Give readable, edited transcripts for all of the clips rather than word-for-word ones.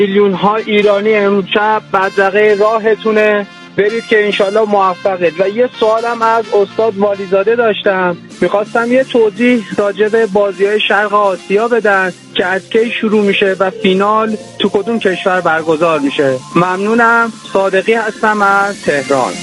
میلیون ها ایرانی امشب بدرقه راهتونه، برید که انشالله موفقید. و یه سوالم از استاد والیزاده داشتم، میخواستم یه توضیح راجع به بازی‌های شرق آسیا بدن که از کی شروع میشه و فینال تو کدوم کشور برگزار میشه. ممنونم. صادقی هستم از تهران.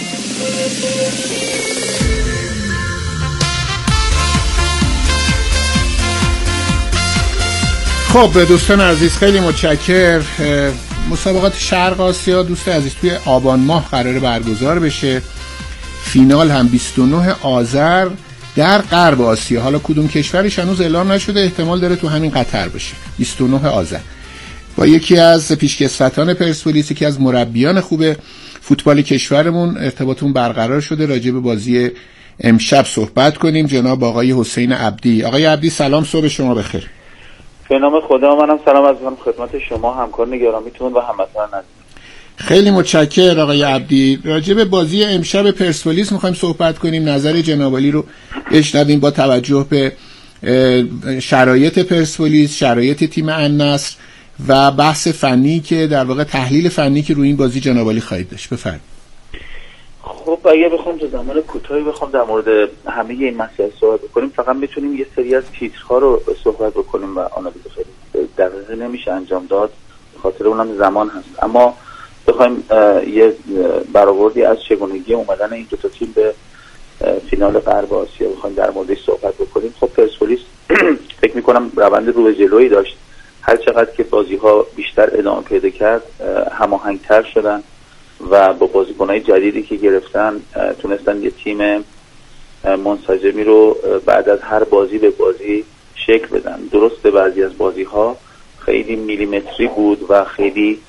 خب دوستان عزیز، خیلی متشکرم. مسابقات شرق آسیا دوست عزیز توی آبان ماه قراره برگزار بشه. فینال هم 29 آذر در غرب آسیا. حالا کدوم کشورش هنوز اعلام نشده، احتمال داره تو همین قطر باشه. 29 آذر با یکی از پیشکسوتان پرسپولیس، یکی از مربیان خوب فوتبال کشورمون ارتباطمون برقرار شده. راجع به بازی امشب صحبت کنیم. جناب آقای حسین عبدی. آقای عبدی سلام، صبح شما بخیر. به نام خدا، منم سلام از خدمت شما همکار نگرامیتون و هموطنان عزیز. خیلی متشکرم آقای عبدی. راجع به بازی امشب پرسپولیس می‌خوایم صحبت کنیم، نظر جناب عالی رو بشنویم با توجه به شرایط پرسپولیس، شرایط تیم النصر و بحث فنی که در واقع تحلیل فنی که روی این بازی جناب عالی خواهید داشت. بفرمایید. خب اگه بخوام تو زمان کوتاهی بخوام در مورد همه این مسائل صحبت بکنیم، فقط میتونیم یه سری از تیترها رو صحبت بکنیم و آنالیز خیلی دقیقی نمیشه انجام داد، خاطر اونم زمان هست. اما بخوایم یه برآوردی از چگونگی اومدن این دو تا تیم به فینال غرب آسیا بخوایم در موردش صحبت بکنیم، خب پرسپولیس فکر میکنم روند رو به جلویی داشت. هر چقدر که بازی‌ها بیشتر ادامه پیدا کرد، هماهنگ‌تر شدن و با بازیکن‌های جدیدی که گرفتن تونستن یه تیم منسجمی رو بعد از هر بازی به بازی شکل بدن. درسته بعضی از بازی‌ها خیلی میلیمتری بود و خیلی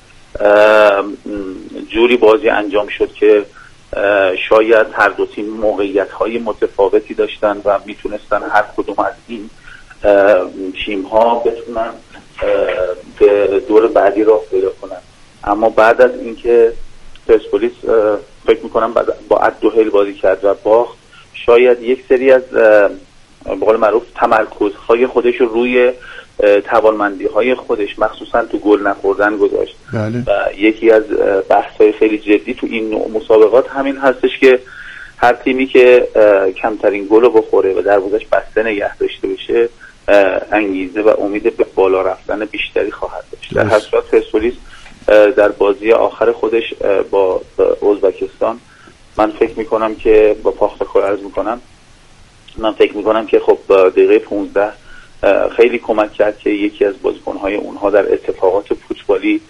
جوری بازی انجام شد که شاید هر دو تیم موقعیت‌های متفاوتی داشتن و میتونستن هر کدوم از این تیم‌ها بتونن به دور بعدی راه پیدا کنن. اما بعد از اینکه پرسپولیس فکر میکنم با عدوهیل بازی کرد و باخت، شاید یک سری از به قول معروف تمرکزهای خودش رو روی توانمندی‌های خودش مخصوصا تو گل نخوردن گذاشت. بله. و یکی از بحث‌های خیلی جدی تو این نوع مسابقات همین هستش که هر تیمی که کمترین گل رو بخوره و دروازه‌اش بسته نگه داشته بشه انگیزه و امید به بالا رفتن بیشتری خواهد داشت. در هر صورت پرسپولیس در بازی آخر خودش با ازبکستان من فکر میکنم که با پاختاکور عرض میکنم، من فکر میکنم که خب دقیقه 15 خیلی کمک کرد که یکی از بازیکنهای اونها در اتفاقات فوتبالی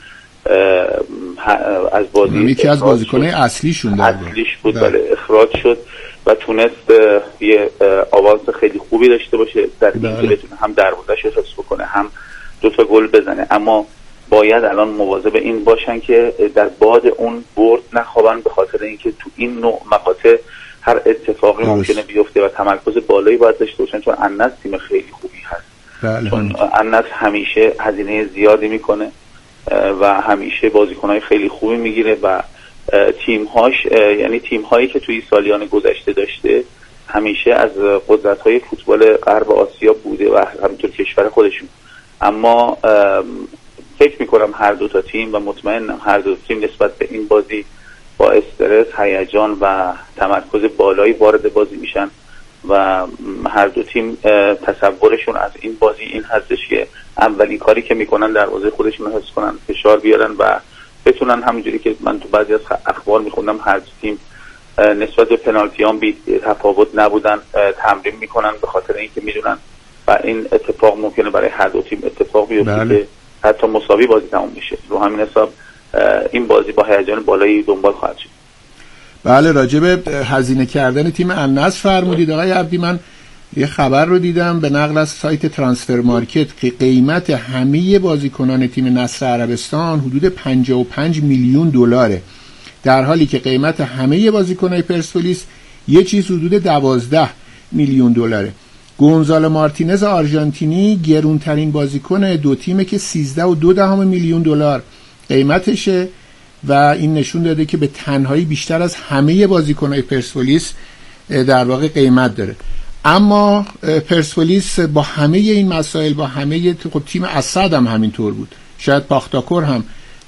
از بازی یکی از بازیکنهای اصلیش بود بله اخراج شد و تونست یه آواز خیلی خوبی داشته باشه در این که بتونه هم دروازه‌اش رو حفظ بکنه هم دو تا گل بزنه. اما باید الان مواظب این باشن که در باد اون برد نخوابن، به خاطر اینکه تو این نوع مقاطع هر اتفاقی ممکنه بیفته و تمرکز بالایی باید داشته باشن، چون النصر تیم خیلی خوبی هست. چون النصر همیشه هزینه زیادی میکنه و همیشه بازیکنهای خیلی خوبی میگیره و تیمهاش یعنی تیمهایی که توی سالیان گذشته داشته همیشه از قدرت‌های فوتبال غرب آسیا بوده و همینطور کشور خودشون. اما فکر میکنم هر دو تا تیم و مطمئنم هر دو تیم نسبت به این بازی با استرس، هیجان و تمرکز بالایی وارد بازی میشن و هر دو تیم تصورشون از این بازی این هستش که اولین کاری که میکنن دروازه خودشون رو حفظ کنن، فشار بیارن و بتونن همونجوری که من تو بعضی از اخبار میخوندم هر دو تیم نسبت به پنالتیام بی تفاوت نبودن، تمرین میکنن به خاطر اینکه میدونن و این اتفاق ممکنه برای هر دو تیم اتفاق بیفته که حتی مساوی بازی تموم میشه. رو همین حساب این بازی با هیجان بالایی دنبال خواهد شد. بله، راجع به هزینه کردن تیم النصر فرمودید آقای عبدی. من یه خبر رو دیدم به نقل از سایت ترانسفر مارکت که قیمت همه بازیکنان تیم نصر عربستان حدود 55 میلیون دلاره، در حالی که قیمت همه بازیکنان پرسپولیس یه چیز حدود 12 میلیون دلاره. گونزالو مارتینز آرژانتینی گرونترین بازیکن دو تیمه که 13.2 میلیون دلار قیمتشه و این نشون داده که به تنهایی بیشتر از همه بازیکن‌های پرسپولیس در واقع قیمت داره. اما پرسپولیس با همه این مسائل، با همه خب تیم اسد هم همینطور بود، شاید پاختاکور هم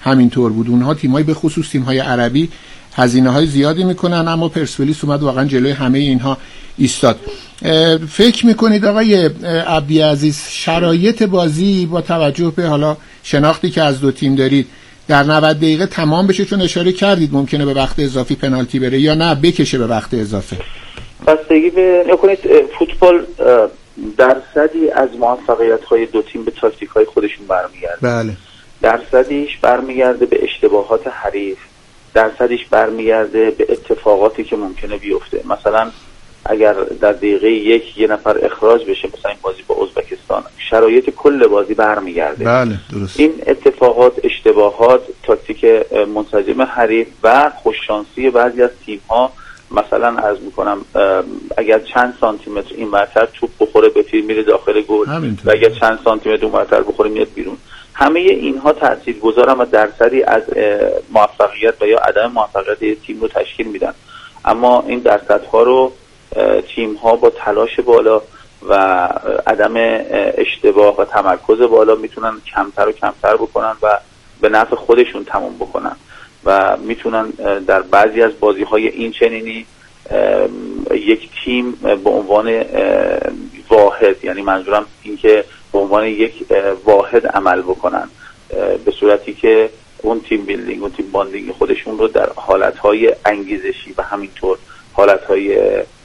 همینطور بود. اونها تیم‌های به خصوص تیم‌های عربی هزینه‌های زیادی میکنن، اما پرسپولیس اومد واقعا جلوی همه اینها ایستاد. فکر میکنید آقای عبدیعزیز شرایط بازی با توجه به حالا شناختی که از دو تیم دارید در 90 دقیقه تمام بشه؟ چون اشاره کردید ممکنه به وقت اضافی پنالتی بره یا نه بکشه به وقت اضافه. بستگی به نکنید فوتبال درصدی از موفقیت‌های دو تیم به تاکتیک‌های خودشون برمیگرده. بله. درصدیش برمیگرده به اشتباهات حریف، درصدیش برمیگرده به اتفاقاتی که ممکنه بیفته. مثلا اگر در دقیقه یه نفر اخراج بشه، مثلا این بازی با ازبکستان، شرایط کل بازی برمیگرده. بله درست. این اتفاقات، اشتباهات، تاکتیک منسجم حریف و خوششانسی بعضی از تیم‌ها، مثلا عرض میکنم اگر چند سانتی متر این ورتر توپ بخوره به تیر میره داخل گل و اگر چند سانتی متر اون ورتر بخوره میاد بیرون، همه اینها تاثیرگذارن و درصدی از موفقیت و یا عدم موفقیت تیم رو تشکیل میدن. اما این درصدها رو تیم‌ها با تلاش بالا و عدم اشتباه و تمرکز بالا میتونن کمتر و کمتر بکنن و به نفع خودشون تموم بکنن و میتونن در بعضی از بازی‌های این چنینی یک تیم به عنوان واحد، یعنی منظورم این که به عنوان یک واحد عمل بکنن، به صورتی که اون تیم بیلدینگ، اون تیم باندینگ خودشون رو در حالتهای انگیزشی و همینطور حالتهای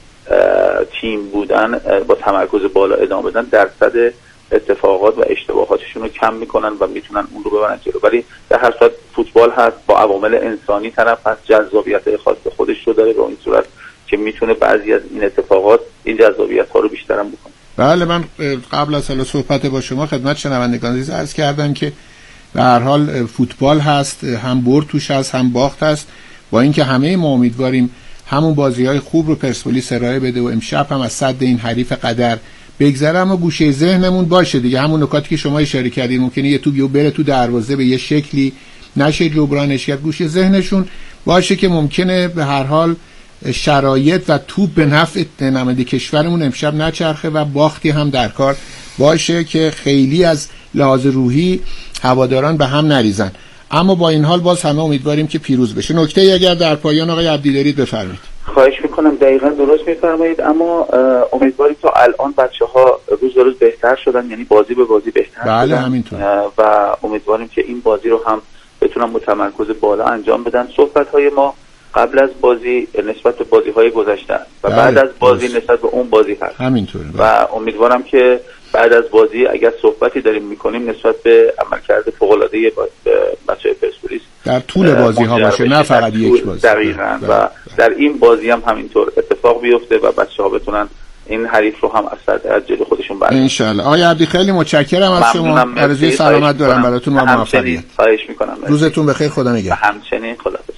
تیم بودن با تمرکز بالا ادامه بدن، درصد اتفاقات و اشتباهاتشون رو کم میکنن و میتونن اون رو ببرن جلو. ولی در هر صورت فوتبال هست، با عوامل انسانی طرف هست، جذابیت خاص خودش رو داره به این صورت که میتونه بعضی از این اتفاقات این جذابیت ها رو بیشتر هم بکنه. بله، من قبل از صحبت با شما خدمت شنوندگان عزیز عرض کردم که به هر حال فوتبال هست، هم برد توش هست هم باخت هست، با اینکه همه ما امیدواریم همون بازی‌های خوب رو پرسپولیس ارائه بده و امشب هم از صد این حریف قدر بگذره، اما گوشه ذهنمون باشه دیگه همون نکاتی که شما اشاره کردید، ممکنه یه توپ بره تو دروازه به یه شکلی نشه جبرانش کرد، گوشه ذهنشون باشه که ممکنه به هر حال شرایط و توپ به نفع نماینده کشورمون امشب نچرخه و باختی هم در کار باشه که خیلی از لحاظ روحی هواداران به هم نریزن. اما با این حال باز همه امیدواریم که پیروز بشه. نکته اگر در پایان آقای عبدی دارید بفرمایید. خواهش میکنم. دقیقاً درست میفرمایید، اما امیدواریم تا الان بچه‌ها روز به روز بهتر شدن، یعنی بازی به بازی بهتر بله شدن. همینطور. و امیدواریم که این بازی رو هم بتونن متمرکز بالا انجام بدن. صحبت‌های ما قبل از بازی نسبت به بازی‌های گذشته و بعد از بازی نسبت به اون بازی هست. همینطوره. و امیدوارم که بعد از بازی اگر صحبتی داریم میکنیم نسبت به عملکرد فوق‌العاده بچه‌های پرسپولیس در طول بازی ها باشه، نه فقط یک بازی. دقیقاً. و در این بازی هم همینطور اتفاق بیفته و بچه‌ها بتونن این حریف رو هم از صدر جلو خودشون بردارن ان شاء الله. آقای عبدی خیلی متشکرم از شما. آرزوی سلامت دارم براتون و موفقیت. خواهش میکنم. روزتون بخیر. خدا نگهدار. همچنین. خداحافظ.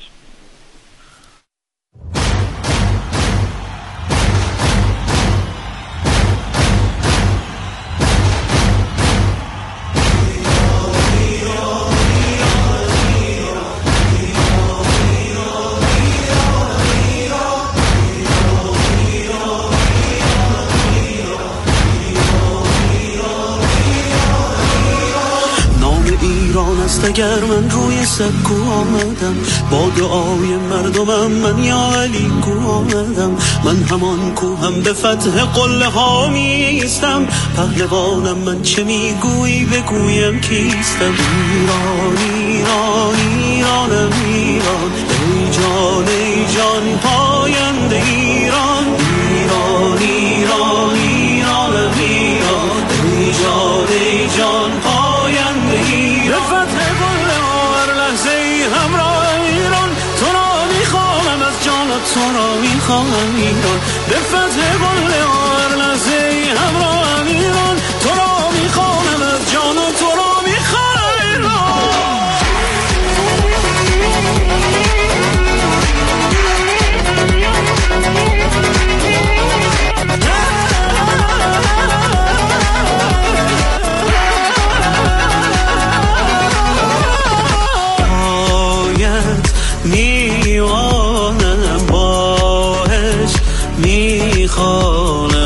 اگر من روی سکو آمدم با دعای مردمم، من یا علی کو آمدم، من همان کو هم به فتح قله ها میستم، پهلوانم من چه میگویی بگویم کیستم. ایران ایران ایرانم ایران، ای جان پاینده ایران، ایران ایران ایرانم ایران، ای جان پاینده ایران. فتح قله ها هر لحظه ای همراه ایران، تو را میخواهم از جان و تو را میخواهم ایران. به فتح قله ها هر لحظه ای همراه ایران، تو را میخواهم از جان و تو را میخواهم ایران. میوانم باش میخوانم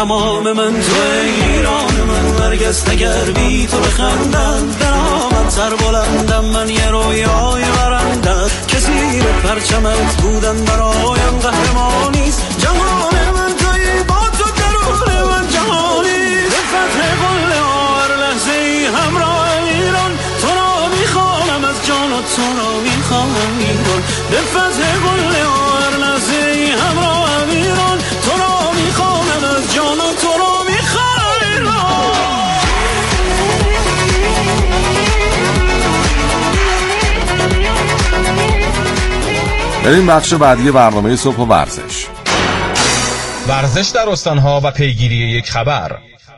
تمام من تو ایران من، هرگز اگر بی تو بخندم درآمد سر بلندم، من یه رویای برندم که زیر پرچمت بودن برایم قهرمانیست. جهان من تویی با تو درون من جهانی، به فتح قله هر لحظه ای همراه ایران، تو را میخوانم از جان و تو را میخوانم ایران، به فتح قله هر لحظه ای همراه ایران، تو را میخوانم از جان و تو را میخوانم ایران. بریم بخش بعدی برنامه صبح و ورزش. ورزش در استانها و پیگیری یک خبر.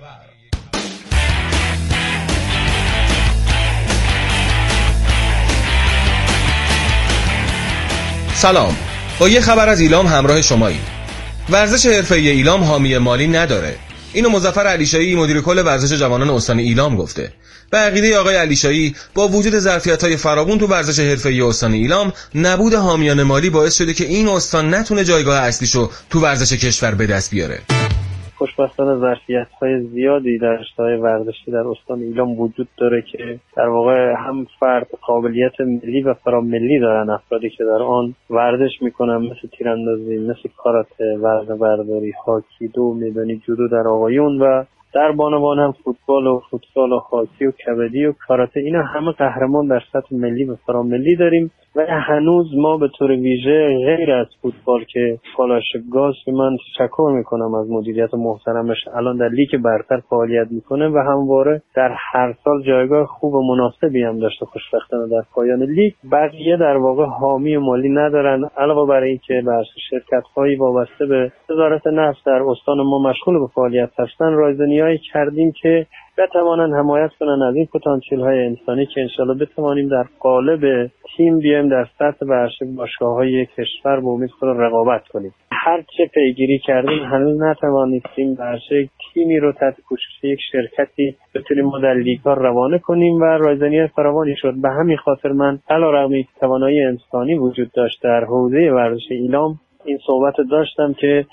سلام، با یه خبر از ایلام همراه شماییم. ورزش حرفه‌ای ایلام حامی مالی نداره. اینو مظفر علیشایی مدیر کل ورزش جوانان استان ایلام گفته. به عقیده آقای علیشایی با وجود ظرفیت‌های فراوان تو ورزش حرفه‌ای استان ایلام، نبود حامیان مالی باعث شده که این استان نتونه جایگاه اصلیشو تو ورزش کشور به دست بیاره. خوشبختانه ظرفیت‌های زیادی در رشته‌های ورزشی در استان ایلام وجود داره که در واقع هم فرد قابلیت ملی و فراملی دارن، افرادی که در آن ورزش میکنن، مثل تیراندازی، مثل کاراته، وزنه‌برداری، هاکی، دو میدانی، جودو در آقایون و در بانوان هم فوتبال و فوتسال و هاکی و کبدی و کاراته. اینا همه قهرمان در سطح ملی و فراملی داریم و هنوز ما به طور ویژه غیر از فوتبال که کالاشگاز که من تشکر میکنم از مدیریت محترمش الان در لیگ برتر فعالیت میکنه و همواره در هر سال جایگاه خوب و مناسبی هم داشته، خوشبختانه در پایان لیگ. بقیه در واقع حامی مالی ندارن، علاوه بر این که بر شرکت‌هایی وابسته به وزارت نفت در استان ما مشغول به فعالیت هستن، رایزنی‌هایی کردیم که بتوانند حمایت کنن از این پتانسیل‌های انسانی که انشالله بتوانیم در قالب تیم بیایم در سطح ورزشی باشگاه‌های کشور به امید خود رقابت کنیم. هرچه پیگیری کردیم هنوز نتوانستیم ورزش تیمی رو تحت پوشش یک شرکتی بتونیم ما در لیگ‌ها روانه کنیم و رایزنی فراوانی شد. به همین خاطر من علیرغم اینکه توانایی انسانی وجود داشت در حوزه ورزش ایلام، این صحبت داشتم که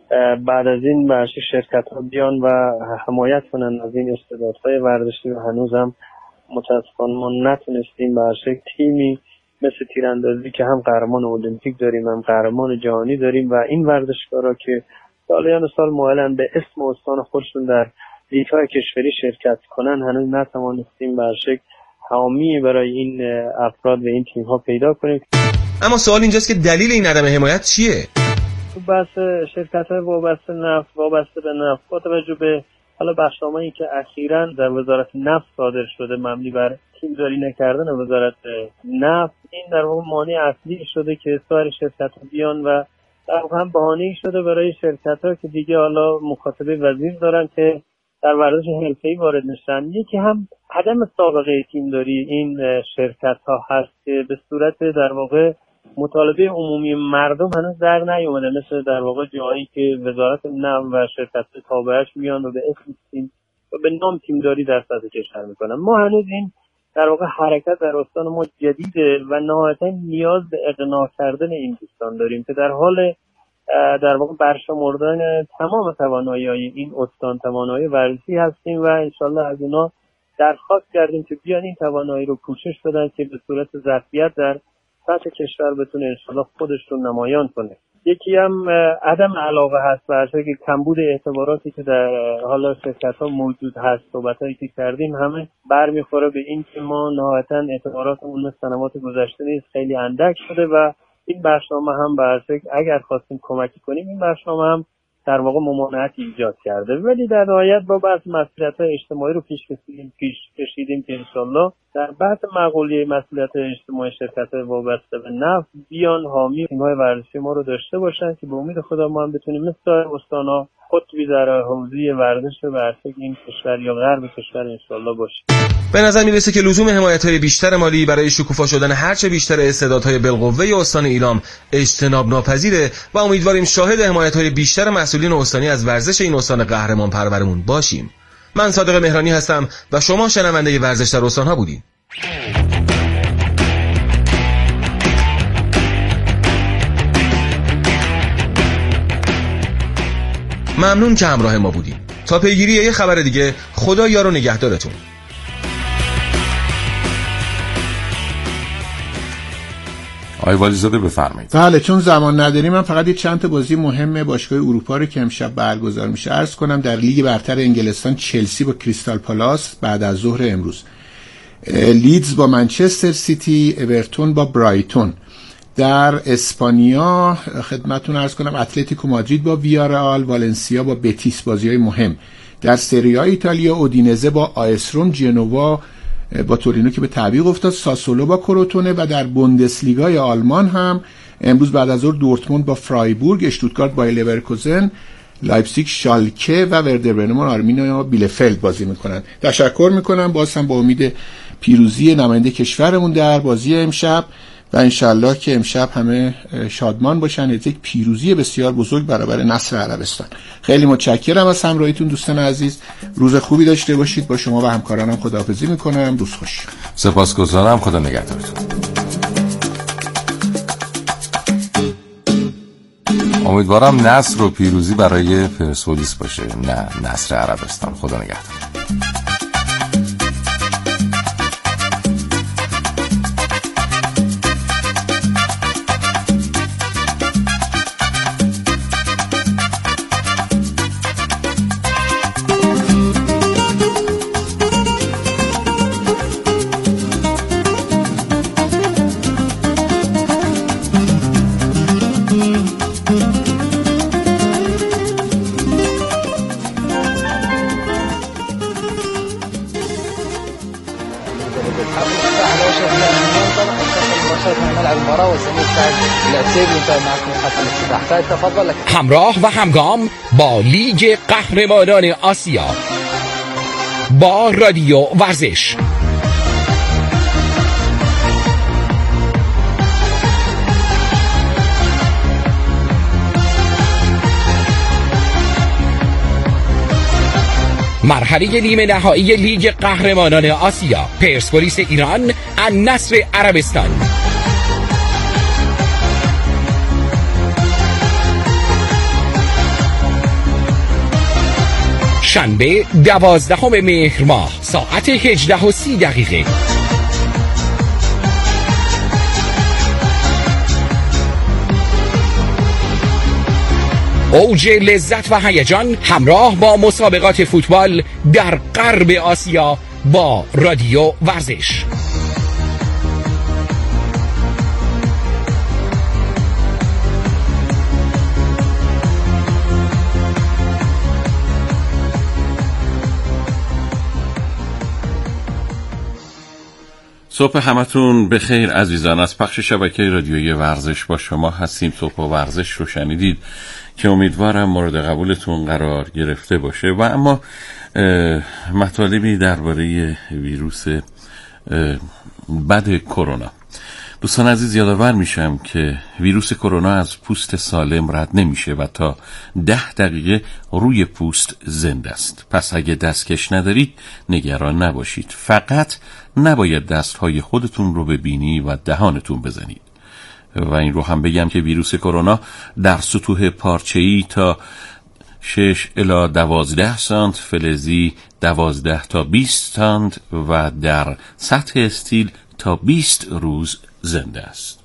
بعد از این ورزشی شرکت‌ها بیان و حمایت کنن از این استعدادهای ورزشی و هنوزم متأسفانه ما نتونستیم ورزشی تیمی مثل تیراندازی که هم قهرمان المپیک داریم هم قهرمان جهانی داریم و این ورزشکارا که سالیان سال مؤهلن به اسم استان خودشون در لیگ‌های کشوری شرکت کنن، هنوز نتوانستیم ورزشی حامی برای این افراد و این تیم‌ها پیدا کنیم. اما سوال اینجاست که دلیل این عدم حمایت چیه؟ بس شرکت‌های وابسته به نفت با توجه به حالا بخشنامه‌ای که اخیراً در وزارت نفت صادر شده مبنی بر تیم‌داری نکردن وزارت نفت، این در واقع مانع اصلی شده که سایر شرکت‌ها بیان و در واقع هم بهانه‌ای شده برای شرکت‌ها که دیگه حالا مخاطبه وزیر دارن که در ورزش حرفه‌ای وارد نشن. یکی هم عدم سابقه تیم‌داری این شرکت‌ها هست که به صورت در واقع مطالبه عمومی مردم هنوز در نیومده، مثل در واقع جایی که وزارت نفت و شرکت تابعش میان و به اسم تیم و به نام تیمداری در سطح کشور میکنن. ما هنوز این در واقع حرکت در استان ما جدیده و نهایتا نیاز به اقناع کردن این دوستان داریم که در حال در واقع برشمردن تمام توانایی‌های این استان، توانایی ورزشی هستیم و انشالله از اونا درخواست کردیم که بیان این توانایی رو پوشش بدن که به صورت ظرفیت در سطح کشور بتونه انشالله خودش رو نمایان کنه. یکی هم عدم علاقه هست و که کمبود اعتباراتی که در حالا شرکت‌ها موجود هست. صحبتایی که کردیم همه برمیخوره به این که ما نهایتاً اعتباراتمون مثل سنوات گذشته نیست، خیلی اندک شده و این بخشنامه هم برای اگر خواستیم کمکی کنیم این بخشنامه هم در واقع ممانعت ایجاد کرده، ولی در نهایت با بحث مسئولیت‌های اجتماعی رو پیش کشیدیم که انشالله در بحث مقوله مسئولیت اجتماعی شرکت‌های وابسته به نفت بیان حامی تیم‌های ورزشی ما رو داشته باشن که به امید خدا ما هم بتونیم مثل استانا قطبی در حوزه ورزش ورزشی این کشور یا غرب کشور انشالله باشیم. به نظر میرسه که لزوم حمایت‌های بیشتر مالی برای شکوفا شدن هرچه بیشتر استعدادهای بالقوه استان ایلام اجتناب ناپذیره و امیدواریم شاهد حمایت‌های بیشتر مسئولین استانی از ورزش این استان قهرمان پرورمون باشیم. من صادق مهرانی هستم و شما شنونده ورزش در استان‌ها بودید. ممنون که همراه ما بودیم. تا پیگیری یه خبر دیگه، خدا یار و نگهدارتون. آقای والیزاده بفرمایید. بله، چون زمان نداریم من فقط چند تا بازی مهم باشگاه اروپا رو که امشب برگزار میشه عرض کنم. در لیگ برتر انگلستان چلسی با کریستال پالاس بعد از ظهر امروز، لیدز با منچستر سیتی، اورتون با برایتون. در اسپانیا خدمتتون عرض کنم اتلتیکو مادرید با ویارئال، والنسیا با بتیس بازی‌های مهم. در سری آ ایتالیا اودینزه با آیس روم، جنوا با تورینو که به تعویق افتاد، ساسولو با کروتونه. و در بوندسلیگای آلمان هم امروز بعد از ظهر دورتموند با فرایبورگ، اشتوتگارت با لورکوزن، لایپزیگ شالکه و وردر برمن آرمینیا بیلفلد بازی میکنن. تشکر میکنم باز هم با امید پیروزی نماینده کشورمون در بازی امشب و انشالله که امشب همه شادمان باشن. یک پیروزی بسیار بزرگ برابر نصر عربستان. خیلی متشکرم از همراهیتون دوستان عزیز. روز خوبی داشته باشید. با شما و همکارانم خداحافظی میکنم. روز خوش. سپاسگزارم. خدا نگهدارتون. امیدوارم نصر و پیروزی برای پرسپولیس باشه، نه نصر عربستان. خدا نگهدار. همراه و همگام با لیگ قهرمانان آسیا با رادیو ورزش. مرحله نیمه نهایی لیگ قهرمانان آسیا، پرسپولیس ایران، النصر عربستان. شنبه 12 مهر ماه ساعت 18:30. اوج لذت و هیجان همراه با مسابقات فوتبال در غرب آسیا با رادیو ورزش. صبح همتون بخیر عزیزان. از پخش شبکه رادیویی ورزش با شما هستیم. صبح ورزش رو شنیدید که امیدوارم مورد قبولتون قرار گرفته باشه. و اما مطالبی درباره ویروس بد کرونا. دوستان عزیز یادآور میشم که ویروس کرونا از پوست سالم رد نمیشه و تا 10 دقیقه روی پوست زنده است. پس اگه دستکش ندارید نگران نباشید. فقط نباید دستهای خودتون رو به بینی و دهانتون بزنید. و این رو هم بگم که ویروس کرونا در سطوح پارچه‌ای تا 6 الی 12 سانت، فلزی 12 تا 20 سانت و در سطح استیل تا 20 روز زنده است.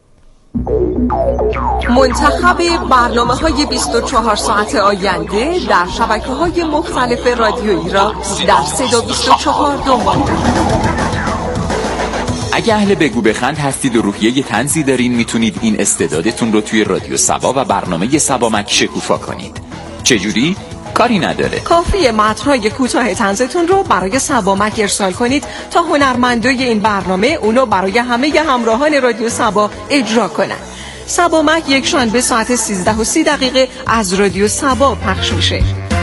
منتخب برنامه‌های 24 ساعت آینده در شبکه‌های مختلف رادیویی را در 324 دنبال کنید. اگه اهل بگو بخند هستید و روحیه طنزی دارین میتونید این استعدادتون رو توی رادیو سبا و برنامه سبامک شکوفا کنید. چجوری؟ کاری نداره. کافیه متن‌های کوتاه طنزتون رو برای سبامک ارسال کنید تا هنرمندای این برنامه اونو برای همه همراهان رادیو سبا اجرا کنن. سبامک یک شنبه ساعت 13:30 از رادیو سبا پخش میشه.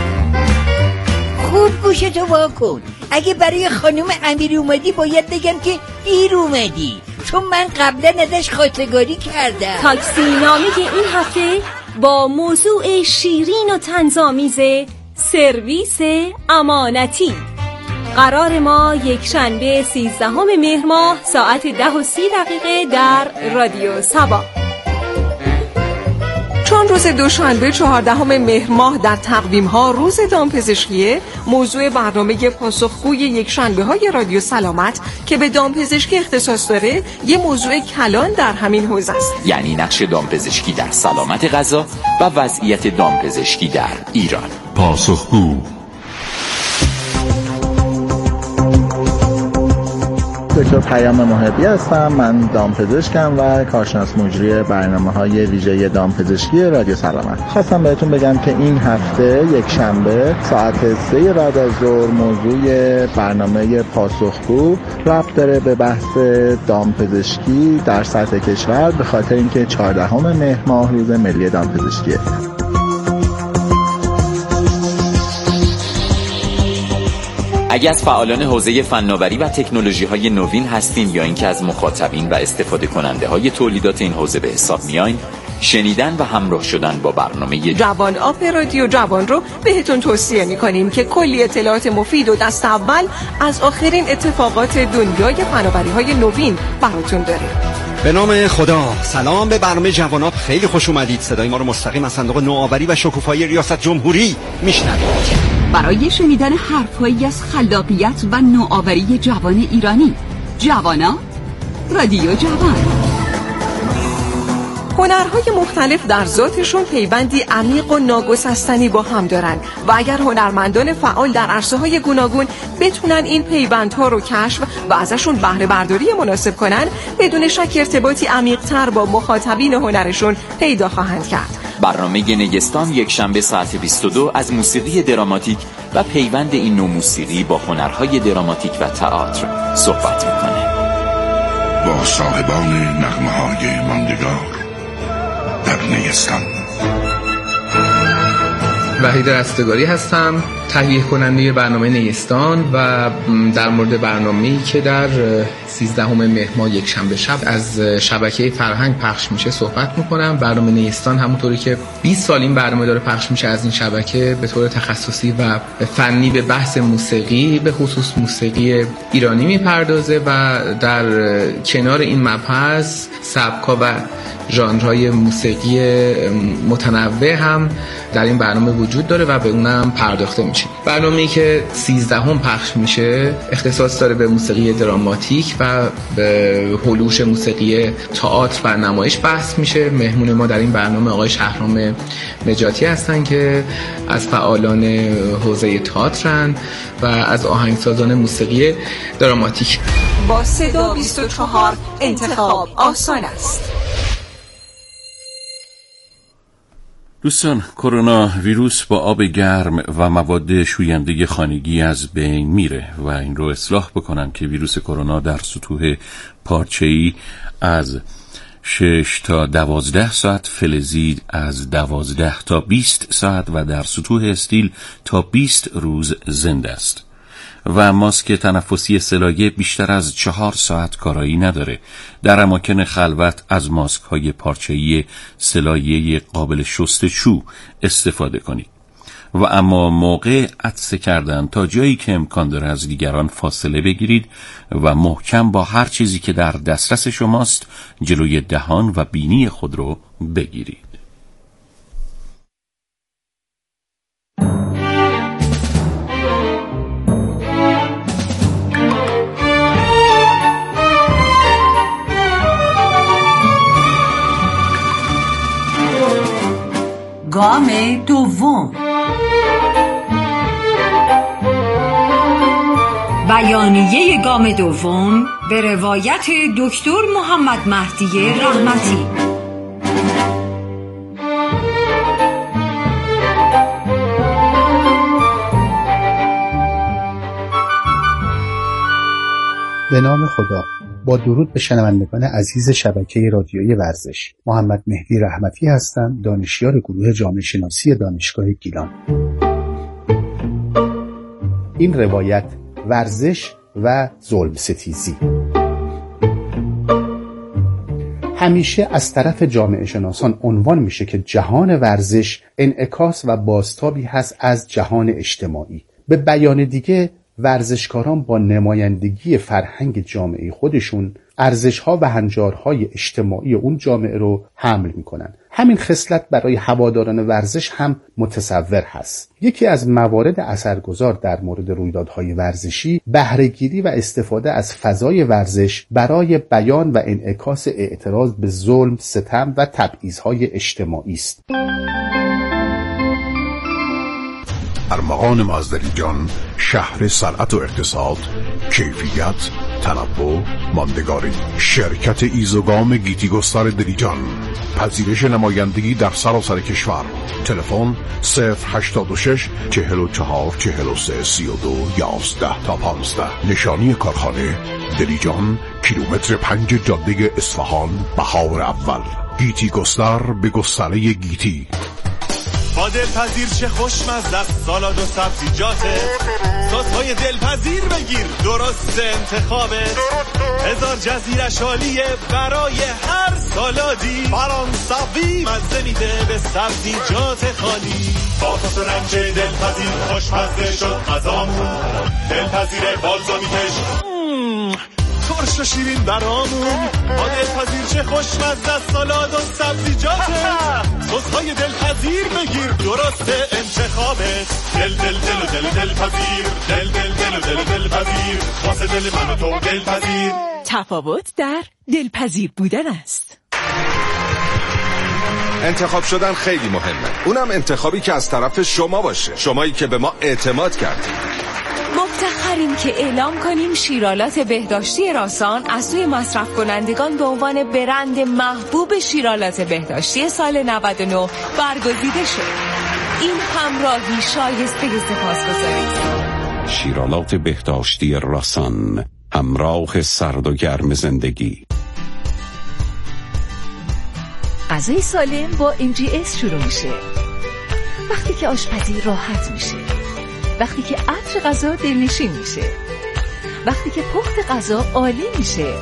خوب گوشتو واکن. اگه برای خانم امیری اومدی باید بگم که دیر اومدی، چون من قبلا ازش خواستگاری کردم. تاکسی نامه این هفته با موضوع شیرین و طنزآمیز سرویس امانتی. قرار ما یک شنبه 13 مهر ماه ساعت 10:30 در رادیو سبا. چون روز دوشنبه 14 مهر ماه در تقویم ها روز دامپزشکیه، موضوع برنامه پاسخگوی یک شنبه های رادیو سلامت که به دامپزشکی اختصاص داره یه موضوع کلان در همین حوزه است. یعنی نقش دامپزشکی در سلامت غذا و وضعیت دامپزشکی در ایران. پاسخگو. دکتر پیام محبی هستم. من دامپزشکم و کارشناس مجری برنامه‌های ویژه دامپزشکی رادیو سلامت. خواستم بهتون بگم که این هفته یک شنبه ساعت 3 بعد از ظهر موضوع برنامه پاسخگو ربط داره به بحث دامپزشکی در سطح کشور، به خاطر اینکه 14 مهر ماه روز ملی دامپزشکیه. اگر از فعالان حوزه فناوری و تکنولوژی‌های نوین هستین یا اینکه از مخاطبین و استفاده کننده‌های تولیدات این حوزه به حساب میاین، شنیدن و همراه شدن با برنامه جوان آپ رادیو جوان رو بهتون توصیه می‌کنیم که کلی اطلاعات مفید و دست اول از آخرین اتفاقات دنیای فناوری‌های نوین براتون داره. به نام خدا. سلام به برنامه جوان آپ، خیلی خوش اومدید. صدای ما رو مستقیم از صندوق نوآوری و شکوفایی ریاست جمهوری میشنوید. برای شنیدن حرف‌هایی از خلاقیت و نوآوری جوان ایرانی، جوانا رادیو جوان. هنرهای مختلف در ذاتشون پیوندی عمیق و ناگسستنی با هم دارن و اگر هنرمندان فعال در عرصه‌های گوناگون بتونن این پیوندها رو کشف و ازشون بهره برداری مناسب کنن، بدون شک ارتباطی عمیق‌تر با مخاطبین هنرشون پیدا خواهند کرد. برنامه نگستان یک شنبه ساعت 22 از موسیقی دراماتیک و پیوند این نوع موسیقی با هنرهای دراماتیک و تئاتر صحبت میکنه. با صاحبان نغمه‌های ماندگار در نگستان. وحید رستگاری هستم، تهیه کننده برنامه نیستان و در مورد برنامه‌ای که در 13 مهر ماه یک شنبه شب از شبکه فرهنگ پخش میشه صحبت میکنم. برنامه نیستان همونطوری که 20 سال این برنامه داره پخش میشه از این شبکه به طور تخصصی و فنی به بحث موسیقی، به خصوص موسیقی ایرانی میپردازه و در کنار این مبحث سبک‌ها و ژانرهای موسیقی متنوع هم در این برنامه وجود داره و به اونم پرداخته میشه. برنامه‌ای که 13 پخش میشه اختصاص داره به موسیقی دراماتیک و به هلوش موسیقی تئاتر و نمایش بحث میشه. مهمون ما در این برنامه آقای شهرام نجاتی هستن که از فعالان حوزه تئاترن و از آهنگسازان موسیقی دراماتیک. با صدا 24 انتخاب آسان است. دوستان، کرونا ویروس با آب گرم و مواد شوینده خانگی از بین میره و این رو اصلاح بکنم که ویروس کرونا در سطوح پارچه‌ای از 6 تا 12 ساعت، فلزی از 12 تا 20 ساعت و در سطوح استیل تا 20 روز زنده است. و ماسک تنفسی سلایه بیشتر از 4 ساعت کارایی نداره. در اماکن خلوت از ماسک های پارچه‌ای سلایه قابل شستشو استفاده کنید. و اما موقع عطسه کردن تا جایی که امکان داره از دیگران فاصله بگیرید و محکم با هر چیزی که در دسترس شماست جلوی دهان و بینی خود رو بگیرید. گام دوم، بیانیه گام دوم به روایت دکتر محمد مهدی رحمتی. به نام خدا. با درود به شنوندگان عزیز شبکه رادیویی ورزش، محمد مهدی رحمتی هستم، دانشیار گروه جامعه شناسی دانشگاه گیلان. این روایت ورزش و ظلم ستیزی. همیشه از طرف جامعه شناسان عنوان میشه که جهان ورزش انعکاس و بازتابی هست از جهان اجتماعی. به بیان دیگه ورزشکاران با نمایندگی فرهنگ جامعه خودشون ارزش‌ها و هنجارهای اجتماعی اون جامعه رو حمل میکنن. همین خصلت برای هواداران ورزش هم متصور هست. یکی از موارد اثرگذار در مورد رویدادهای ورزشی بهره‌گیری و استفاده از فضای ورزش برای بیان و انعکاس اعتراض به ظلم، ستم و تبعیض‌های اجتماعی است. ارمغان مازدلیجان، شهر صنعت و اقتصاد، کیفیت، تنوع، ماندگاری. شرکت ایزوگام گیتی گستر دلیجان، پذیرش نمایندگی در سراسر کشور. تلفن 086 44 43 32 11 تا 15. نشانی کارخانه دلیجان، کیلومتر 5 جاده اصفهان، بهار اول. گیتی گستر به گستره گیتی. با دلپذیر چه خوشمزه است سالاد و سبزیجاته، سس‌های دلپذیر بگیر درست انتخابه، هزار جزیرش عالیه برای هر سالادی، فرانسوی مزه میده به سبزیجات خالی. با سس رنج دلپذیر خوشمزه شد غذامون، دلپذیر بالزامیکش ترش و شیرین برامون. با دلپذیر چه خوشمزه است سالاد و سبزیجاته، سس‌های دلپذیر بگیر درست انتخابت. دل دل دل و دل دلپذیر، دل دل دل و دل دلپذیر، واسه دل من و تو دلپذیر. تفاوت در دلپذیر بودن است. انتخاب شدن خیلی مهمه، اونم انتخابی که از طرف شما باشه، شمایی که به ما اعتماد کردید. مفتخریم که اعلام کنیم شیرالات بهداشتی راسان از سوی مصرف کنندگان به عنوان برند محبوب شیرالات بهداشتی سال 99 برگزیده شد. این همراهی شایسته سپاسگزاری است. شیرالات بهداشتی راسان، همراه سرد و گرم زندگی. غذای سالم با MGS شروع میشه. وقتی که آشپزی راحت میشه، وقتی که عطر غذا دلنشین میشه، وقتی که پخت غذا عالی میشه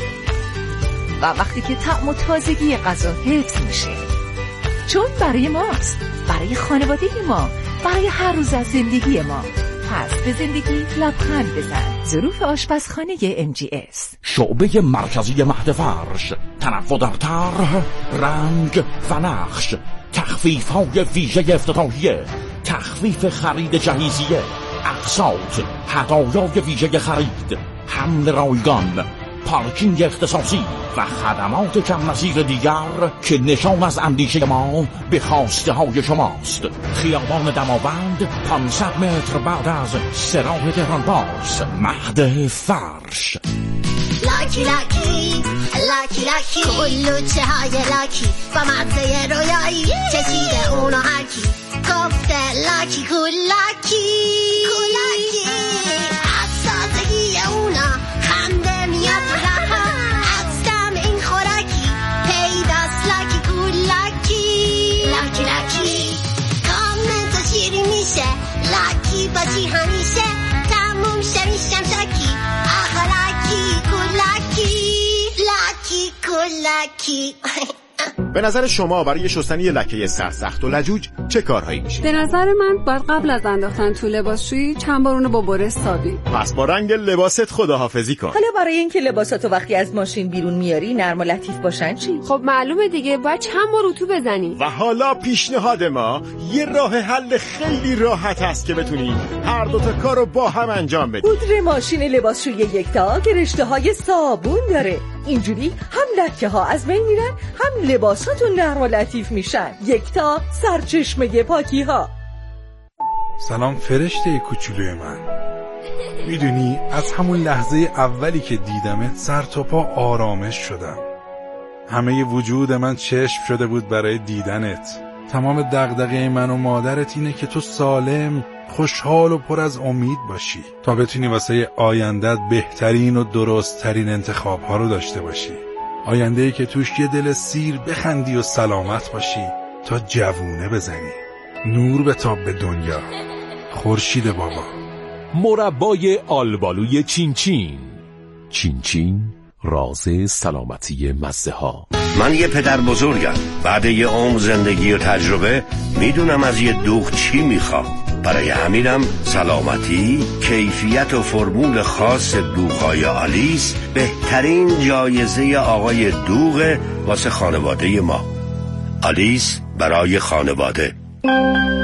و وقتی که طعم و تازگی غذا حفظ میشه. چون برای ماست، برای خانواده ما، برای هر روز از زندگی ما. پس به زندگی لبخند بزن. ظروف آشپزخانه MGS. شعبه مرکزی مهد فرش، تنوع در طرح، رنگ و نقش، تخفیف‌های ویژه افتتاحیه، تخفیف خرید جهیزیه، اقساط، هدایای ویژه خرید، حمل رایگان، پارکینگ اختصاصی و خدمات کم نظیر دیگر که نشان از اندیشه ما به خواسته های شماست. خیابان دماوند 500 متر بعد از سراح تهران باز، مهد فرش. لاکی لاکی لاکی لاکی کلوچه های لاکی با مغزه رویایی چشیده اونو هرکی گفته لاکی کولاکی کولاکی از سازگی اونا خنده میاد رها از دم این خوراکی پیداست لاکی کولاکی لاکی لاکی کامنت و شیری میشه لاکی باشی همیشه تموم شمیشم شاکی آخه لاکی کولاکی لاکی کولاکی. به نظر شما برای شستن یه لکه سرسخت و لجوج چه کارهایی میشه؟ به نظر من باید قبل از انداختن تو لباسشویی چند بار اونو با برس صابی. پس با رنگ لباست خداحافظی کن. حالا برای اینکه لباساتو وقتی از ماشین بیرون میاری نرم و لطیف باشن چی؟ خب معلومه دیگه، باید چند بار اتو بزنی. و حالا پیشنهاد ما یه راه حل خیلی راحت است که بتونی هر دوتا کارو با هم انجام بدی. پودر ماشین لباسشویی یکتا که رشته‌های صابون داره. اینجوری هم لکه ها از بین میرن، هم لباساتون نرم و لطیف میشن. یکتا، سرچشمه پاکی ها. سلام فرشته کوچولوی من. میدونی از همون لحظه اولی که دیدمت سر تا پا آرامش شدم. همه وجود من چشم شده بود برای دیدنت. تمام دغدغه من و مادرت اینه که تو سالم، خوشحال و پر از امید باشی تا بتونی واسه آیندت بهترین و درستترین انتخاب‌ها رو داشته باشی. آینده‌ای که توش یه دل سیر بخندی و سلامت باشی تا جوونه بزنی. نور بتاب به دنیا. خورشید بابا. مربای آلبالوی چین چین. چین چین، راز سلامتی مزه ها. من یه پدر بزرگم. بعد یه عمر زندگی و تجربه میدونم از یه دوغ چی میخوام. برای همینم سلامتی، کیفیت و فرمول خاص دوغ‌های آلیس بهترین جایزه آقای دوغ واسه خانواده ما. آلیس برای خانواده.